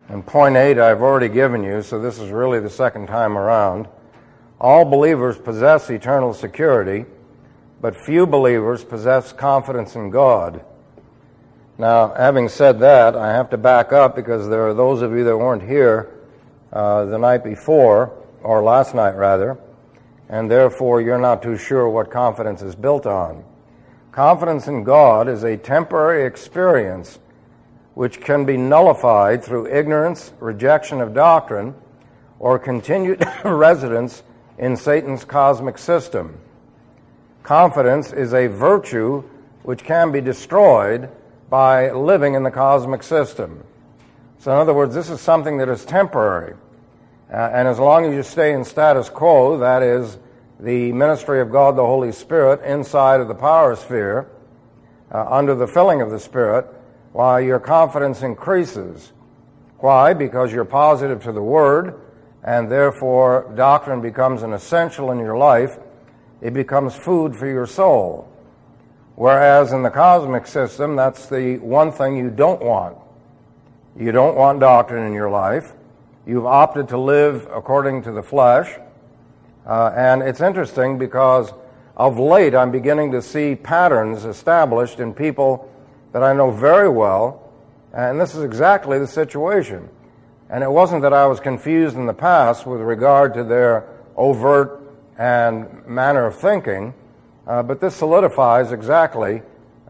And point 8 I've already given you, so this is really the second time around. All believers possess eternal security, but few believers possess confidence in God. Now, having said that, I have to back up because there are those of you that weren't here the night before, or last night rather, and therefore you're not too sure what confidence is built on. Confidence in God is a temporary experience which can be nullified through ignorance, rejection of doctrine, or continued residence in Satan's cosmic system. Confidence is a virtue which can be destroyed by living in the cosmic system. So in other words, this is something that is temporary. And as long as you stay in status quo, that is, the ministry of God the Holy Spirit inside of the power sphere, under the filling of the Spirit, why your confidence increases. Why? Because you're positive to the Word, and therefore doctrine becomes an essential in your life. It becomes food for your soul. Whereas in the cosmic system, that's the one thing you don't want. You don't want doctrine in your life. You've opted to live according to the flesh. And it's interesting because of late I'm beginning to see patterns established in people that I know very well, and this is exactly the situation. And it wasn't that I was confused in the past with regard to their overt and manner of thinking, but this solidifies exactly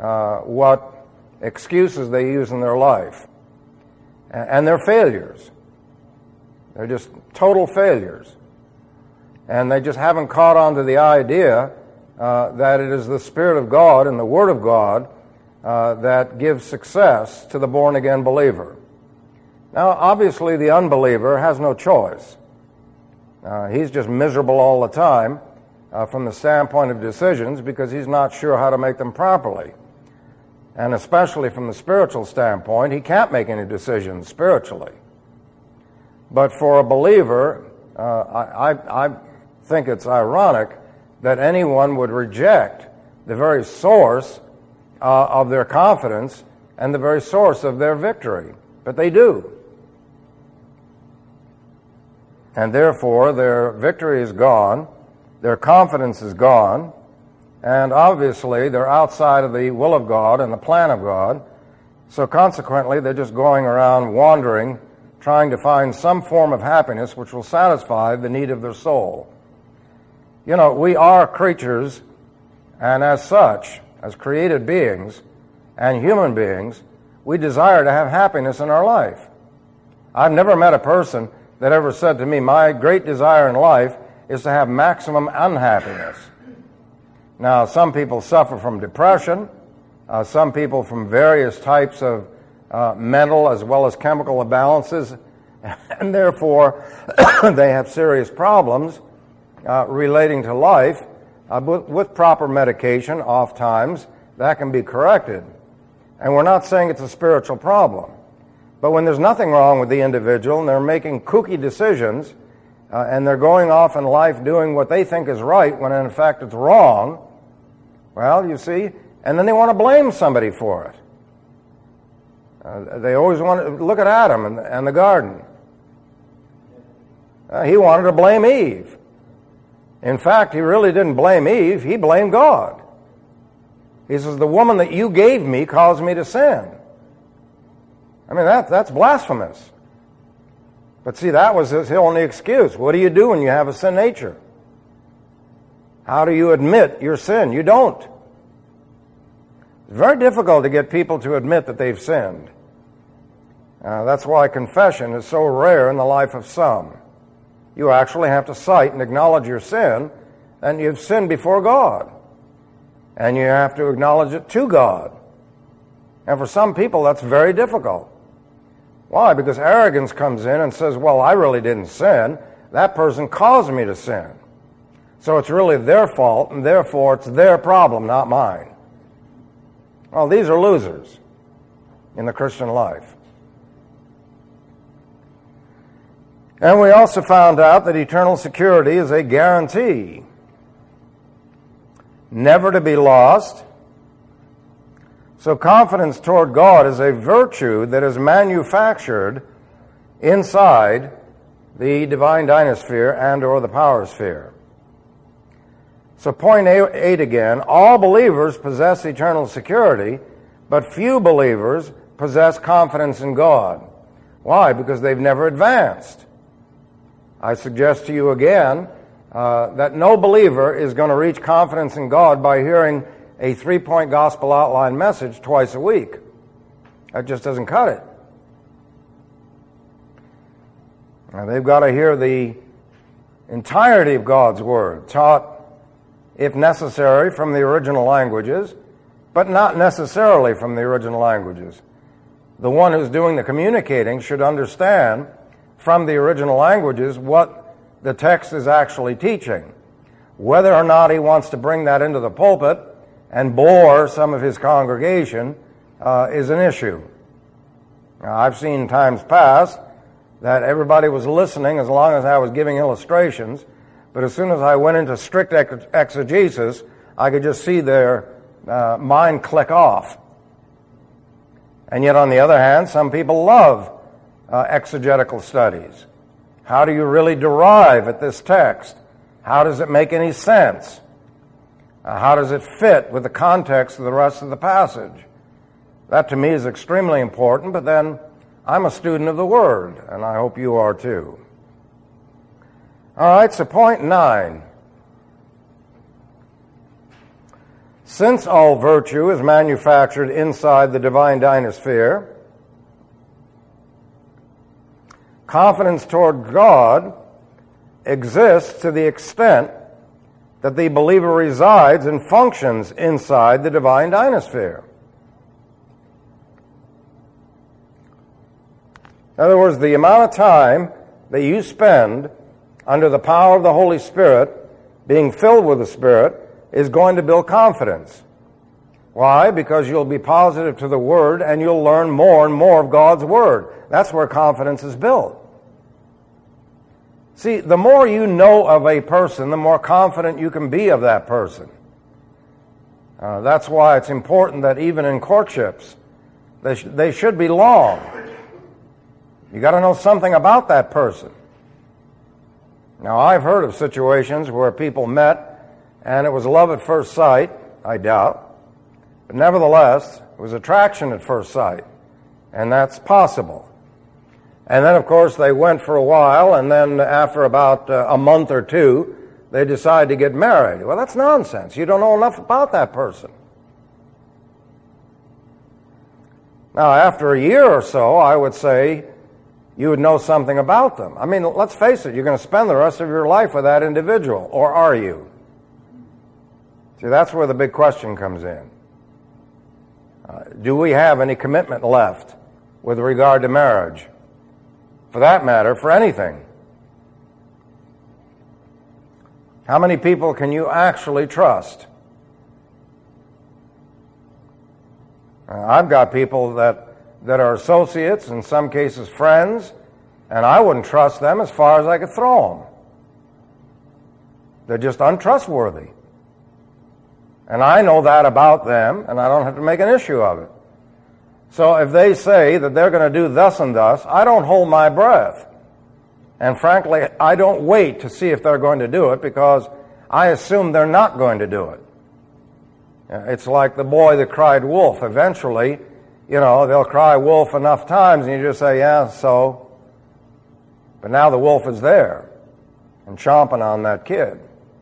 what excuses they use in their life. And they're failures. They're just total failures. And they just haven't caught on to the idea that it is the Spirit of God and the Word of God that gives success to the born-again believer. Now, obviously, the unbeliever has no choice. He's just miserable all the time from the standpoint of decisions because he's not sure how to make them properly. And especially from the spiritual standpoint, he can't make any decisions spiritually. But for a believer, I think it's ironic that anyone would reject the very source of their confidence and the very source of their victory. But they do. And therefore, their victory is gone, their confidence is gone, and obviously they're outside of the will of God and the plan of God. So consequently, they're just going around wandering, trying to find some form of happiness which will satisfy the need of their soul. You know, we are creatures, and as such, as created beings and human beings, we desire to have happiness in our life. I've never met a person that ever said to me, my great desire in life is to have maximum unhappiness. Now, some people suffer from depression, some people from various types of mental as well as chemical imbalances, and therefore they have serious problems relating to life. With proper medication, oftentimes, that can be corrected. And we're not saying it's a spiritual problem. But when there's nothing wrong with the individual and they're making kooky decisions and they're going off in life doing what they think is right when in fact it's wrong, well, you see, and then they want to blame somebody for it. They always want to look at Adam and the garden. He wanted to blame Eve. In fact, he really didn't blame Eve, he blamed God. He says, the woman that you gave me caused me to sin. I mean, that's blasphemous. But see, that was his only excuse. What do you do when you have a sin nature? How do you admit your sin? You don't. It's very difficult to get people to admit that they've sinned. That's why confession is so rare in the life of some. You actually have to cite and acknowledge your sin, and you've sinned before God. And you have to acknowledge it to God. And for some people, that's very difficult. Why? Because arrogance comes in and says, well, I really didn't sin. That person caused me to sin. So it's really their fault, and therefore it's their problem, not mine. Well, these are losers in the Christian life. And we also found out that eternal security is a guarantee, never to be lost. So confidence toward God is a virtue that is manufactured inside the divine dynasphere and or the power sphere. So point 8 again, all believers possess eternal security, but few believers possess confidence in God. Why? Because they've never advanced. I suggest to you again that no believer is going to reach confidence in God by hearing a 3-point gospel outline message twice a week. That just doesn't cut it. Now, they've got to hear the entirety of God's Word, taught, if necessary, from the original languages, but not necessarily from the original languages. The one who's doing the communicating should understand from the original languages what the text is actually teaching. Whether or not he wants to bring that into the pulpit and bore some of his congregation is an issue. Now, I've seen times past that everybody was listening as long as I was giving illustrations, but as soon as I went into strict exegesis, I could just see their mind click off. And yet, on the other hand, some people love exegetical studies. How do you really derive at this text? How does it make any sense? How does it fit with the context of the rest of the passage? That to me is extremely important, but then I'm a student of the Word, and I hope you are too. All right, so point 9. Since all virtue is manufactured inside the divine dynasphere, confidence toward God exists to the extent that the believer resides and functions inside the divine dynasphere. In other words, the amount of time that you spend under the power of the Holy Spirit, being filled with the Spirit, is going to build confidence. Why? Because you'll be positive to the Word and you'll learn more and more of God's Word. That's where confidence is built. See, the more you know of a person, the more confident you can be of that person. That's why it's important that even in courtships, they should be long. You got to know something about that person. Now, I've heard of situations where people met and it was love at first sight, I doubt. But nevertheless, it was attraction at first sight. And that's possible. And then, of course, they went for a while, and then after about a month or two, they decided to get married. Well, that's nonsense. You don't know enough about that person. Now, after a year or so, I would say you would know something about them. I mean, let's face it, you're going to spend the rest of your life with that individual, or are you? See, that's where the big question comes in. Do we have any commitment left with regard to marriage? For that matter, for anything. How many people can you actually trust? I've got people that are associates, in some cases friends, and I wouldn't trust them as far as I could throw them. They're just untrustworthy. And I know that about them, and I don't have to make an issue of it. So if they say that they're going to do thus and thus, I don't hold my breath. And frankly, I don't wait to see if they're going to do it because I assume they're not going to do it. It's like the boy that cried wolf. Eventually, they'll cry wolf enough times and you just say, yeah, so. But now the wolf is there and chomping on that kid.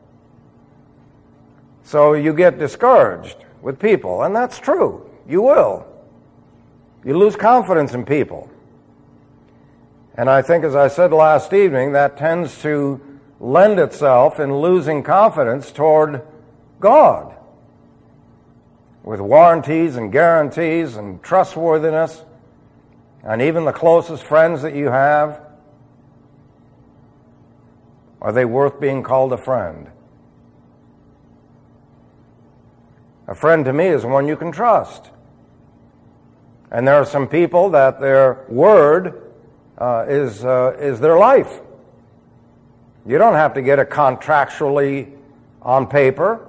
So you get discouraged with people, and that's true. You will. You lose confidence in people. And I think, as I said last evening, that tends to lend itself in losing confidence toward God. With warranties and guarantees and trustworthiness, and even the closest friends that you have, are they worth being called a friend? A friend to me is one you can trust. And there are some people that their word is their life. You don't have to get it contractually on paper.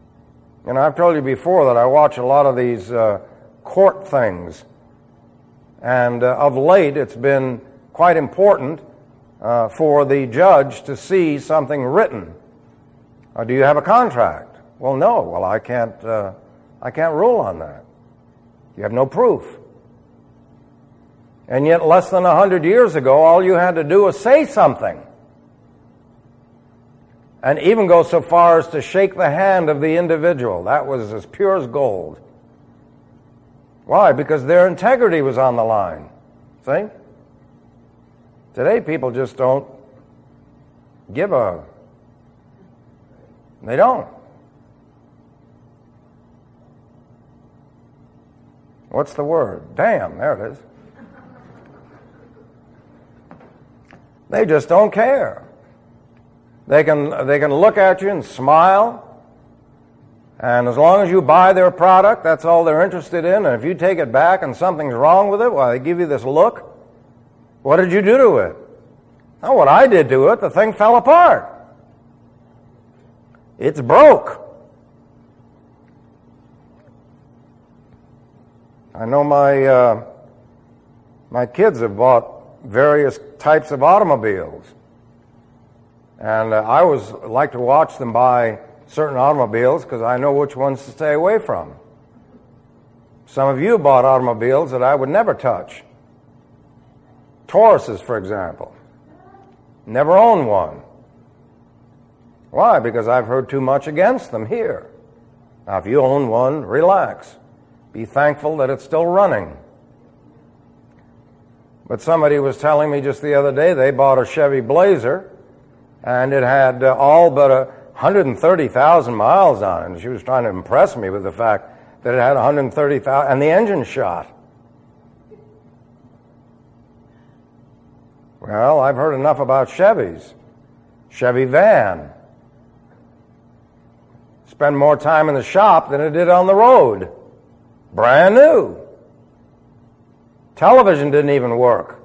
I've told you before that I watch a lot of these court things. And of late, it's been quite important for the judge to see something written. Do you have a contract? Well, no. Well, I can't rule on that. You have no proof. And yet, less than 100 years ago, all you had to do was say something. And even go so far as to shake the hand of the individual. That was as pure as gold. Why? Because their integrity was on the line. See? Today, people just don't give a... They don't. What's the word? Damn, there it is. They just don't care. They can look at you and smile, and as long as you buy their product, that's all they're interested in. And if you take it back and something's wrong with it, well, they give you this look. What did you do to it? Oh, what I did to it, the thing fell apart. It's broke. I know my kids have bought various types of automobiles. And I always like to watch them buy certain automobiles because I know which ones to stay away from. Some of you bought automobiles that I would never touch. Tauruses, for example. Never owned one. Why? Because I've heard too much against them here. Now, if you own one, relax. Be thankful that it's still running. But somebody was telling me just the other day they bought a Chevy Blazer, and it had all but 130,000 miles on it. And she was trying to impress me with the fact that it had 130,000, and the engine shot. Well, I've heard enough about Chevys. Chevy van. Spend more time in the shop than it did on the road. Brand new. Television didn't even work.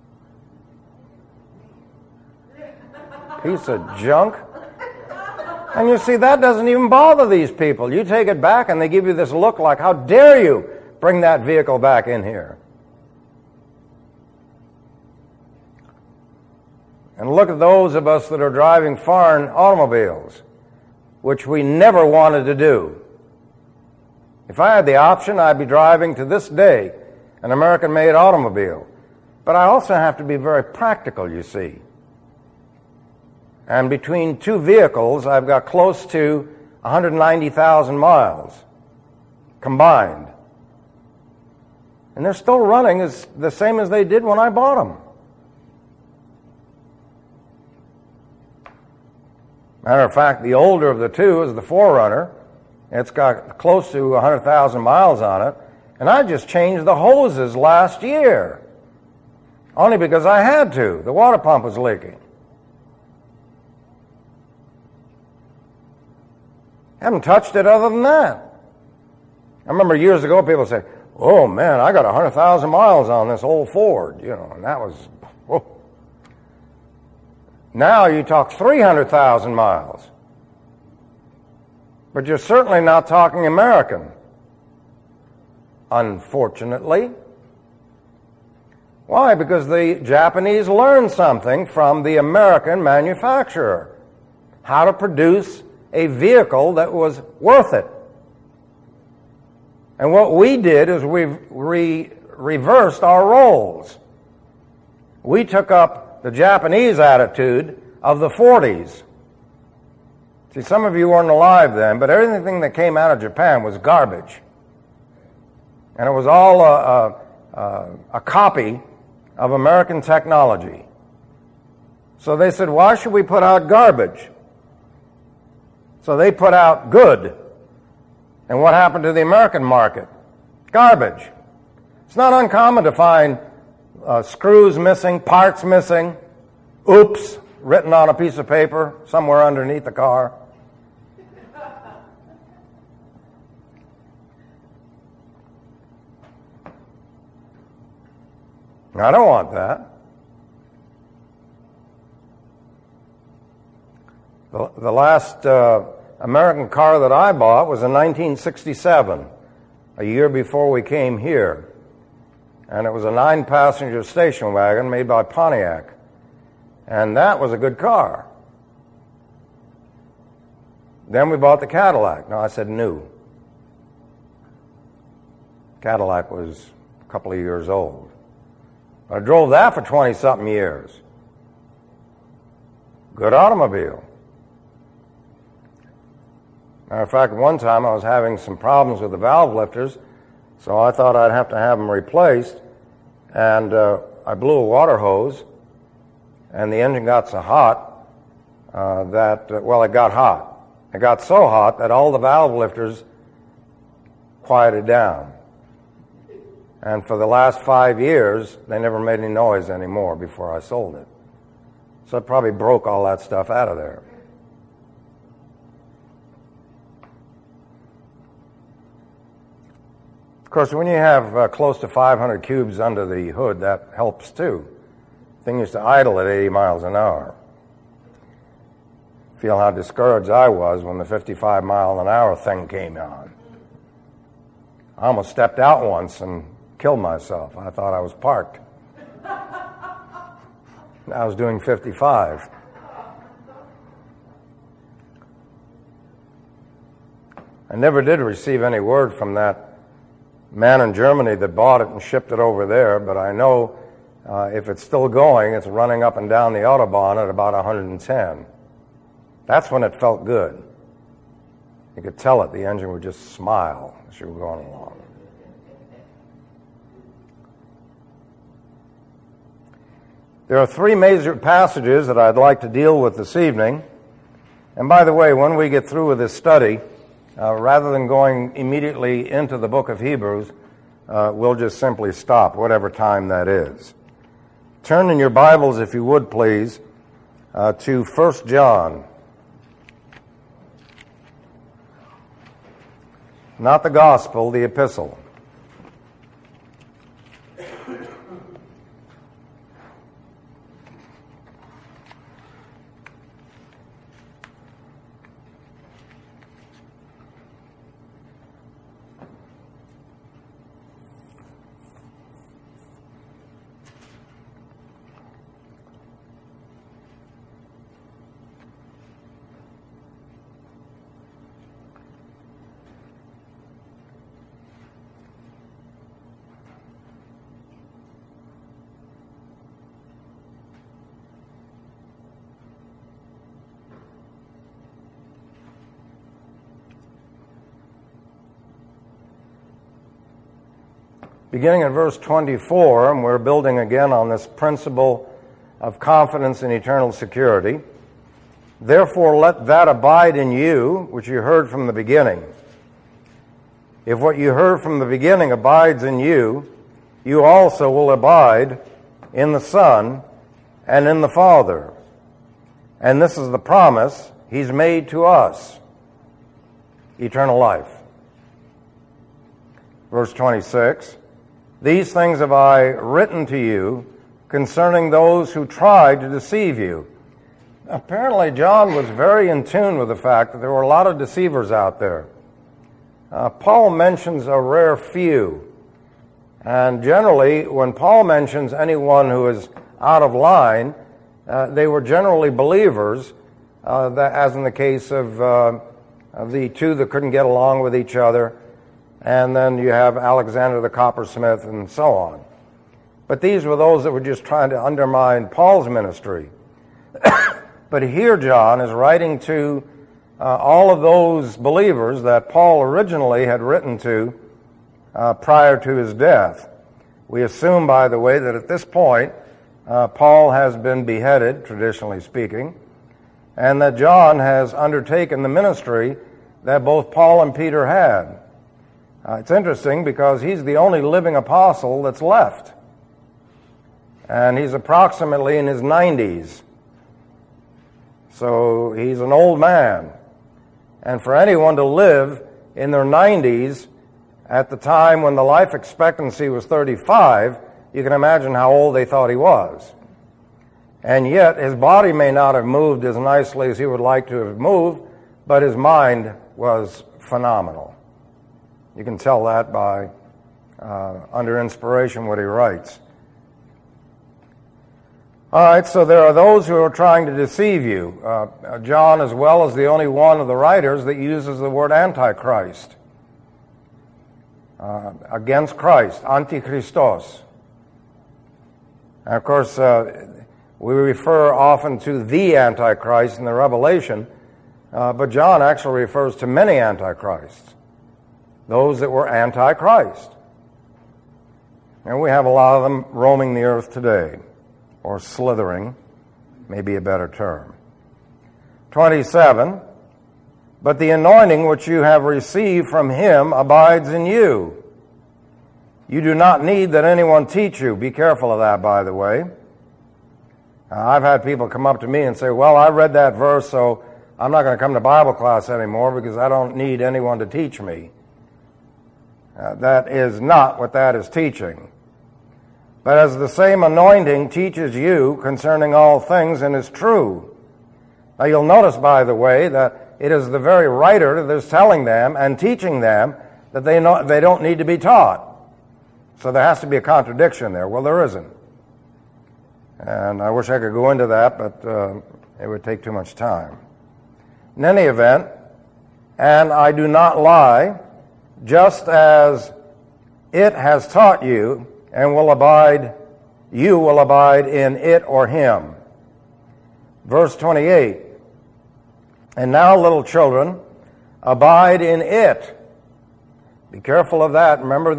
Piece of junk. And you see, that doesn't even bother these people. You take it back and they give you this look like, how dare you bring that vehicle back in here? And look at those of us that are driving foreign automobiles, which we never wanted to do. If I had the option, I'd be driving to this day an American-made automobile. But I also have to be very practical, you see. And between two vehicles, I've got close to 190,000 miles combined. And they're still running as the same as they did when I bought them. Matter of fact, the older of the two is the 4Runner. It's got close to 100,000 miles on it. And I just changed the hoses last year. Only because I had to. The water pump was leaking. Haven't touched it other than that. I remember years ago people say, oh man, I got 100,000 miles on this old Ford, and that was, whoa. Now you talk 300,000 miles. But you're certainly not talking American. Unfortunately. Why? Because the Japanese learned something from the American manufacturer. How to produce a vehicle that was worth it. And what we did is we reversed our roles. We took up the Japanese attitude of the 40s. See, some of you weren't alive then, but everything that came out of Japan was garbage. And it was all a copy of American technology. So they said, why should we put out garbage? So they put out good. And what happened to the American market? Garbage. It's not uncommon to find screws missing, parts missing, oops, written on a piece of paper somewhere underneath the car. I don't want that. The last American car that I bought was in 1967, a year before we came here. and it was a 9-passenger station wagon made by Pontiac. And that was a good car. Then we bought the Cadillac. No, I said new. Cadillac was a couple of years old. I drove that for 20-something years. Good automobile. Matter of fact, one time I was having some problems with the valve lifters, so I thought I'd have to have them replaced, and I blew a water hose, and the engine got so hot it got hot. It got so hot that all the valve lifters quieted down. And for the last 5 years, they never made any noise anymore before I sold it. So I probably broke all that stuff out of there. Of course, when you have close to 500 cubes under the hood, that helps too. The thing used to idle at 80 miles an hour. Feel how discouraged I was when the 55-mile-an-hour thing came on. I almost stepped out once and killed myself. I thought I was parked. I was doing 55. I never did receive any word from that man in Germany that bought it and shipped it over there, but I know if it's still going, it's running up and down the Autobahn at about 110. That's when it felt good. You could tell it. The engine would just smile as you were going along. There are 3 major passages that I'd like to deal with this evening. And by the way, when we get through with this study, rather than going immediately into the book of Hebrews, we'll just simply stop, whatever time that is. Turn in your Bibles, if you would please, to 1 John. Not the gospel, the epistle. Beginning in verse 24, and we're building again on this principle of confidence in eternal security. Therefore, let that abide in you, which you heard from the beginning. If what you heard from the beginning abides in you, you also will abide in the Son and in the Father. And this is the promise He's made to us, eternal life. Verse 26. These things have I written to you concerning those who tried to deceive you. Apparently, John was very in tune with the fact that there were a lot of deceivers out there. Paul mentions a rare few. And generally, when Paul mentions anyone who is out of line, they were generally believers, as in the case of the 2 that couldn't get along with each other. And then you have Alexander the coppersmith and so on. But these were those that were just trying to undermine Paul's ministry. But here John is writing to all of those believers that Paul originally had written to prior to his death. We assume, by the way, that at this point Paul has been beheaded, traditionally speaking, and that John has undertaken the ministry that both Paul and Peter had. It's interesting because he's the only living apostle that's left. And he's approximately in his 90s. So he's an old man. And for anyone to live in their 90s at the time when the life expectancy was 35, you can imagine how old they thought he was. And yet his body may not have moved as nicely as he would like to have moved, but his mind was phenomenal. You can tell that by under inspiration what he writes. All right, so there are those who are trying to deceive you. John, as well, is the only one of the writers that uses the word Antichrist. Against Christ, Antichristos. And of course, we refer often to the Antichrist in the Revelation, but John actually refers to many Antichrists, those that were Antichrist. And we have a lot of them roaming the earth today, or slithering, may be a better term. 27, but the anointing which you have received from him abides in you. You do not need that anyone teach you. Be careful of that, by the way. I've had people come up to me and say, well, I read that verse, so I'm not going to come to Bible class anymore because I don't need anyone to teach me. That is not what that is teaching. But as the same anointing teaches you concerning all things and is true. Now you'll notice, by the way, that it is the very writer that is telling them and teaching them that they don't need to be taught. So there has to be a contradiction there. Well, there isn't. And I wish I could go into that, but it would take too much time. In any event, and I do not lie, just as it has taught you, and you will abide in it or him. Verse 28, and now, little children, abide in it. Be careful of that. Remember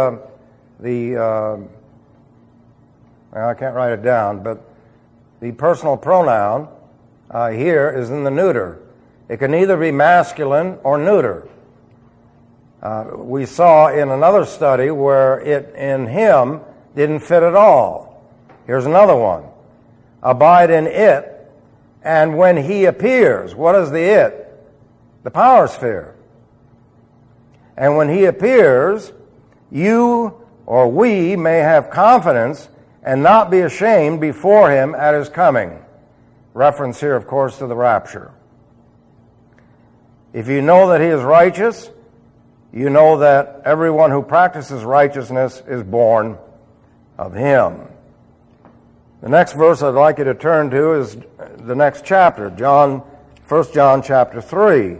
I can't write it down, but the personal pronoun here is in the neuter. It can either be masculine or neuter. We saw in another study where it in him didn't fit at all. Here's another one. Abide in it, and when he appears, what is the it? The power sphere. And when he appears, you or we may have confidence and not be ashamed before him at his coming. Reference here, of course, to the rapture. If you know that he is righteous, you know that everyone who practices righteousness is born of him. The next verse I'd like you to turn to is the next chapter, 1 John chapter 3.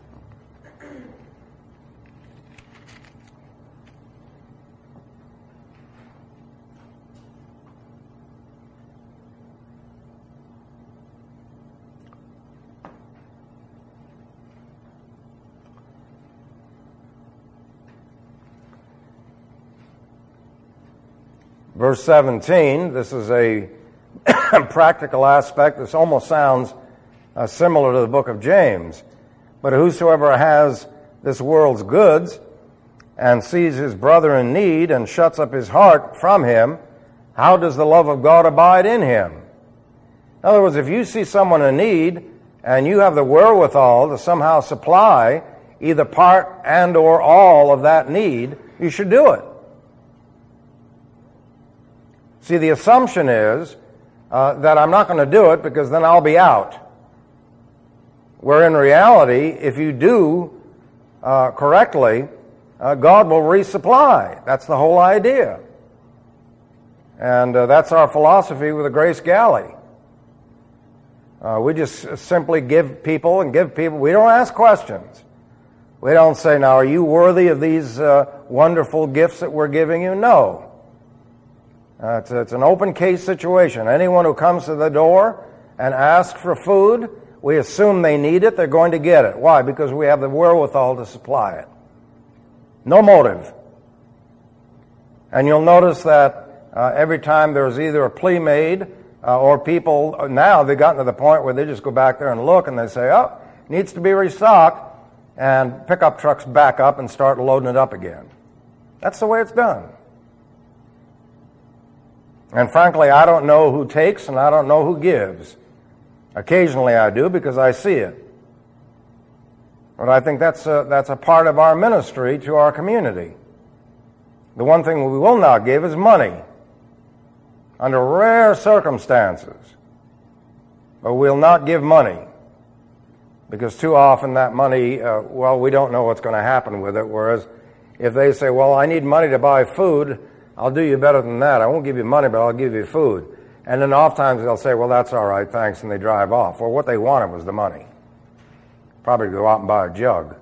Verse 17, this is a practical aspect. This almost sounds similar to the book of James. But whosoever has this world's goods and sees his brother in need and shuts up his heart from him, how does the love of God abide in him? In other words, if you see someone in need and you have the wherewithal to somehow supply either part and or all of that need, you should do it. See, the assumption is that I'm not going to do it because then I'll be out. Where in reality, if you do correctly, God will resupply. That's the whole idea. And that's our philosophy with the Grace Galley. We just simply give people. We don't ask questions. We don't say, now, are you worthy of these wonderful gifts that we're giving you? No. It's an open case situation. Anyone who comes to the door and asks for food, we assume they need it, they're going to get it. Why? Because we have the wherewithal to supply it. No motive. And you'll notice that every time there's either a plea made or people, now they've gotten to the point where they just go back there and look and they say, oh, needs to be restocked, and pickup trucks back up and start loading it up again. That's the way it's done. And frankly, I don't know who takes and I don't know who gives. Occasionally I do because I see it. But I think that's a part of our ministry to our community. The one thing we will not give is money. Under rare circumstances. But we'll not give money. Because too often that money, we don't know what's going to happen with it. Whereas If they say, well, I need money to buy food, I'll do you better than that. I won't give you money, but I'll give you food. And then oftentimes they'll say, well, that's all right, thanks, and they drive off. Well, what they wanted was the money. Probably go out and buy a jug.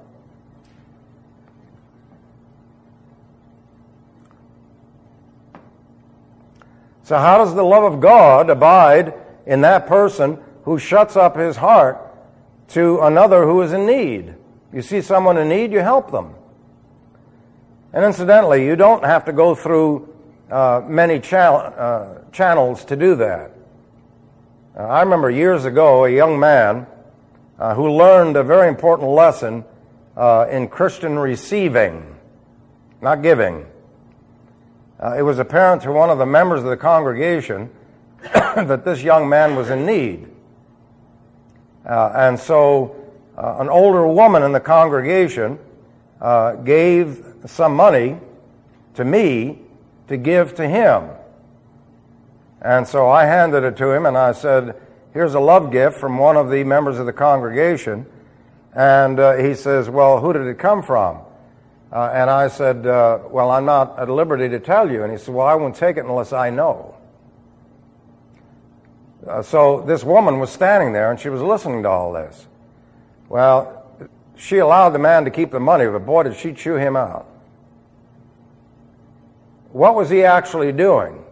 So how does the love of God abide in that person who shuts up his heart to another who is in need? You see someone in need, you help them. And incidentally, you don't have to go through many channels to do that. I remember years ago a young man who learned a very important lesson in Christian receiving, not giving. It was apparent to one of the members of the congregation that this young man was in need. And so an older woman in the congregation gave some money to me to give to him. And so I handed it to him and I said, here's a love gift from one of the members of the congregation. And he says, well, who did it come from? And I said, well, I'm not at liberty to tell you. And he said, well, I won't take it unless I know. So this woman was standing there and she was listening to all this. Well, she allowed the man to keep the money, but boy, did she chew him out. What was he actually doing?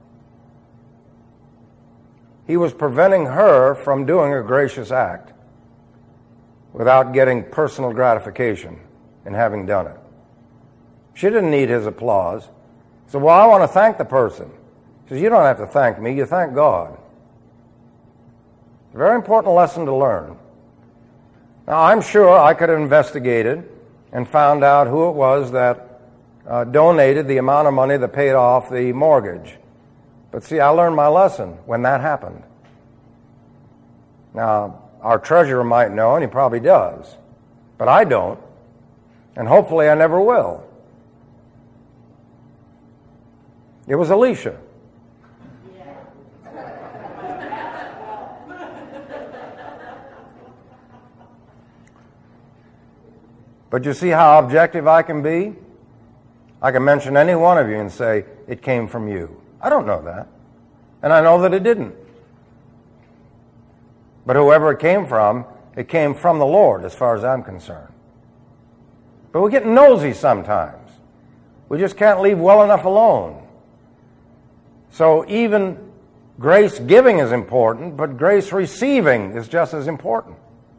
He was preventing her from doing a gracious act without getting personal gratification in having done it. She didn't need his applause. So, well, I want to thank the person. He says, you don't have to thank me, you thank God. A very important lesson to learn. Now, I'm sure I could have investigated and found out who it was that donated the amount of money that paid off the mortgage. But see, I learned my lesson when that happened. Now, our treasurer might know, and he probably does. But I don't. And hopefully I never will. It was Alicia. But you see how objective I can be? I can mention any one of you and say, it came from you. I don't know that. And I know that it didn't. But whoever it came from the Lord as far as I'm concerned. But we get nosy sometimes. We just can't leave well enough alone. So even grace giving is important, but grace receiving is just as important.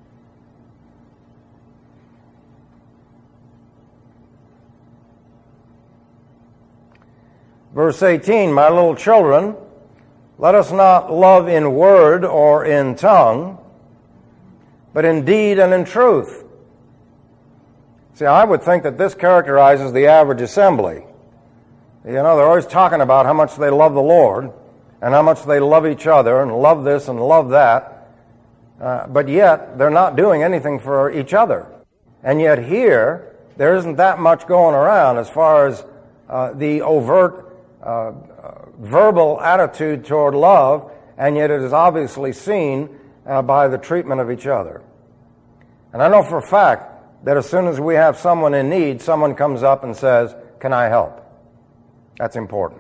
Verse 18, my little children, let us not love in word or in tongue, but in deed and in truth. See, I would think that this characterizes the average assembly. You know, they're always talking about how much they love the Lord and how much they love each other and love this and love that, but yet they're not doing anything for each other. And yet here, there isn't that much going around as far as the overt verbal attitude toward love, and yet it is obviously seen by the treatment of each other. And I know for a fact that as soon as we have someone in need, someone comes up and says, can I help? That's important.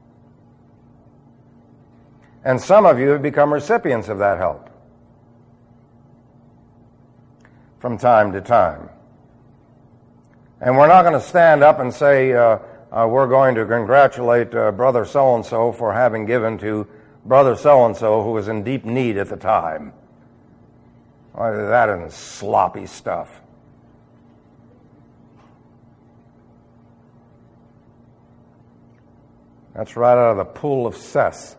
And some of you have become recipients of that help from time to time. And we're not going to stand up and say, we're going to congratulate Brother so-and-so for having given to Brother so-and-so who was in deep need at the time. That isn't sloppy stuff. That's right out of the pool of cess.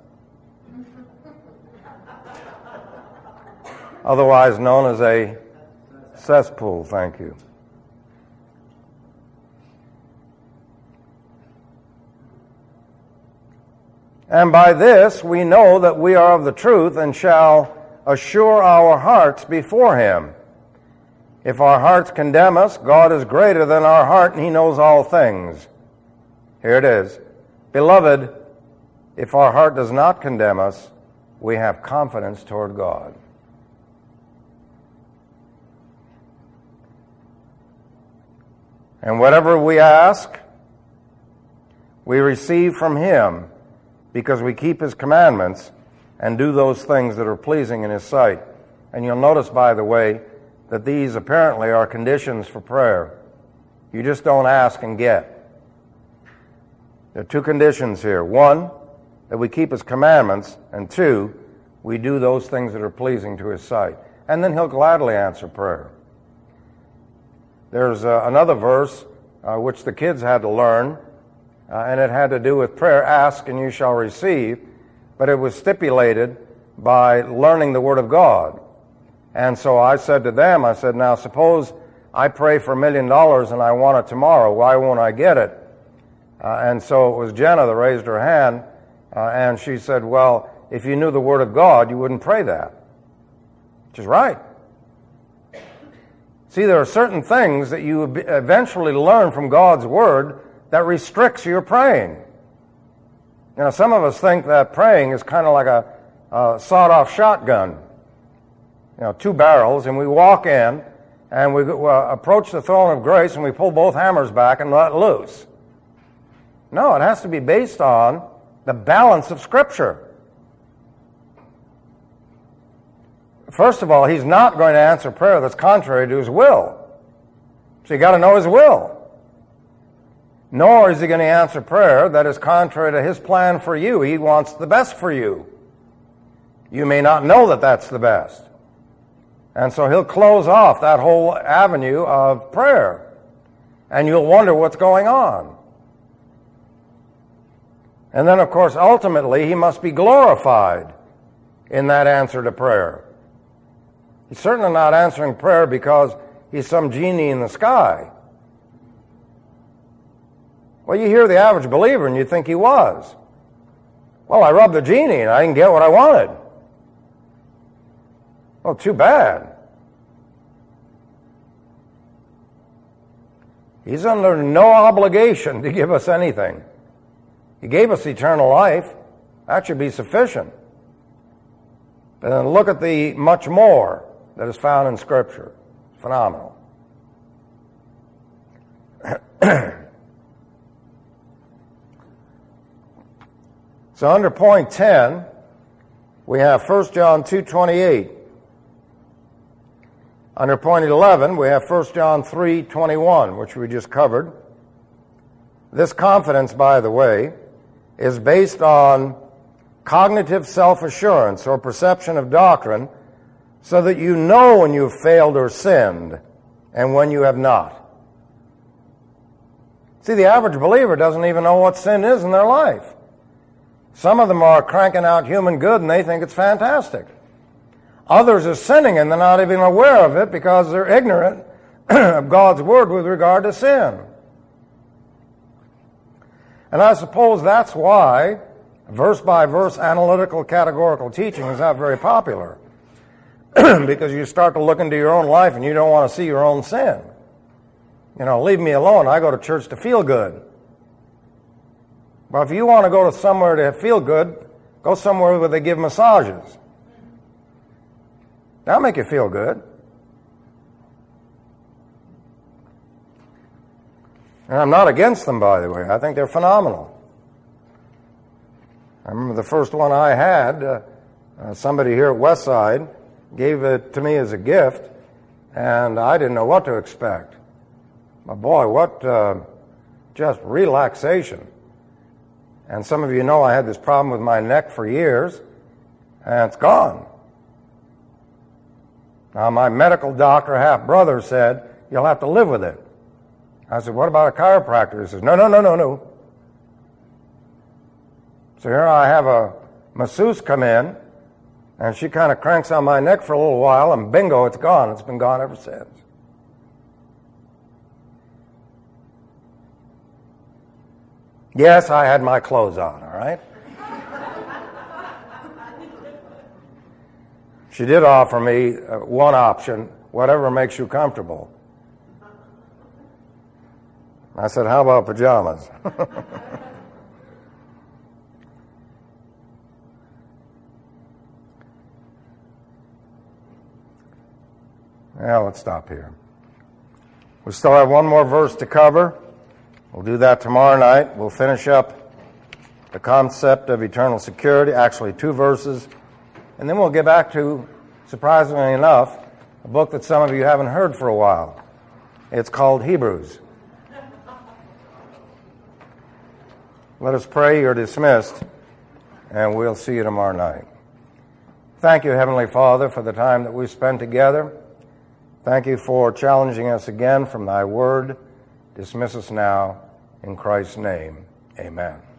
Otherwise known as a cesspool, thank you. And by this we know that we are of the truth and shall assure our hearts before Him. If our hearts condemn us, God is greater than our heart, and He knows all things. Here it is. Beloved, if our heart does not condemn us, we have confidence toward God. And whatever we ask, we receive from Him, because we keep His commandments and do those things that are pleasing in His sight. And you'll notice, by the way, that these apparently are conditions for prayer. You just don't ask and get. There are two conditions here. One, that we keep His commandments, and two, we do those things that are pleasing to His sight. And then He'll gladly answer prayer. There's another verse which the kids had to learn, and it had to do with prayer. Ask and you shall receive. But it was stipulated by learning the Word of God. And so I said to them, I said, now suppose I pray for $1 million and I want it tomorrow. Why won't I get it? And so it was Jenna that raised her hand, and she said, well, if you knew the Word of God, you wouldn't pray that. Which is right. See, there are certain things that you eventually learn from God's Word that restricts your praying. You know, some of us think that praying is kind of like a sawed-off shotgun. You know, 2 barrels, and we walk in, and we approach the throne of grace, and we pull both hammers back and let loose. No, it has to be based on the balance of Scripture. First of all, He's not going to answer prayer that's contrary to His will. So you got to know His will. Nor is He going to answer prayer that is contrary to His plan for you. He wants the best for you. You may not know that that's the best. And so He'll close off that whole avenue of prayer. And you'll wonder what's going on. And then, of course, ultimately, He must be glorified in that answer to prayer. He's certainly not answering prayer because He's some genie in the sky. Well, you hear the average believer and you think he was. Well, I rubbed the genie and I didn't get what I wanted. Well, too bad. He's under no obligation to give us anything. He gave us eternal life. That should be sufficient. But then look at the much more that is found in Scripture. It's phenomenal. So under point 10, we have 1 John 2:28. Under point 11, we have 1 John 3:21, which we just covered. This confidence, by the way, is based on cognitive self-assurance or perception of doctrine, so that you know when you've failed or sinned and when you have not. See, the average believer doesn't even know what sin is in their life. Some of them are cranking out human good and they think it's fantastic. Others are sinning and they're not even aware of it because they're ignorant of God's Word with regard to sin. And I suppose that's why verse-by-verse analytical categorical teaching is not very popular. Because you start to look into your own life and you don't want to see your own sin. You know, leave me alone. I go to church to feel good. But if you want to go to somewhere to feel good, go somewhere where they give massages. That'll make you feel good. And I'm not against them, by the way. I think they're phenomenal. I remember the first one I had, somebody here at Westside gave it to me as a gift, and I didn't know what to expect. But boy, what just relaxation. And some of you know I had this problem with my neck for years, and it's gone. Now, my medical doctor half-brother said, you'll have to live with it. I said, what about a chiropractor? He says, no. So here I have a masseuse come in, and she kind of cranks on my neck for a little while, and bingo, it's gone. It's been gone ever since. Yes, I had my clothes on, all right? She did offer me one option, whatever makes you comfortable. I said, how about pajamas? Well, let's stop here. We still have one more verse to cover. We'll do that tomorrow night. We'll finish up the concept of eternal security, actually 2 verses, and then we'll get back to, surprisingly enough, a book that some of you haven't heard for a while. It's called Hebrews. Let us pray. You're dismissed, and we'll see you tomorrow night. Thank you, Heavenly Father, for the time that we spent together. Thank you for challenging us again from thy word. Dismiss us now in Christ's name. Amen.